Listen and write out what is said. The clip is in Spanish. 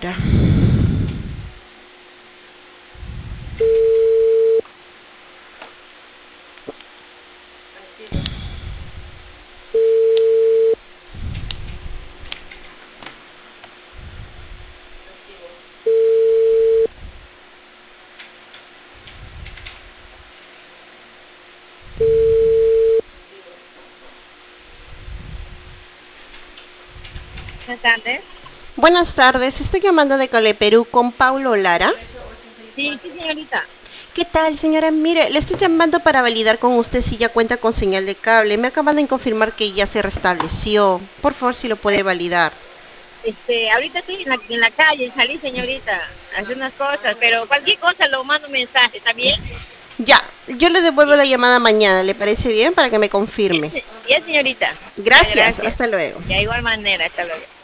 Lara. Buenas tardes. Buenas tardes, estoy llamando de Cale Perú con Paulo Lara. Sí, sí, señorita. ¿Qué tal, señora? Mire, le estoy llamando para validar con usted si ya cuenta con señal de cable. Me acaban de confirmar que ya se restableció. Por favor, si lo puede validar. Ahorita estoy en la calle, salí, señorita, a hacer unas cosas, pero cualquier cosa lo mando un mensaje, ¿está bien? Ya, yo le devuelvo la llamada mañana, ¿le parece bien? Para que me confirme. Ya, señorita. Ya, Gracias, gracias. hasta luego. Ya, igual manera, hasta luego.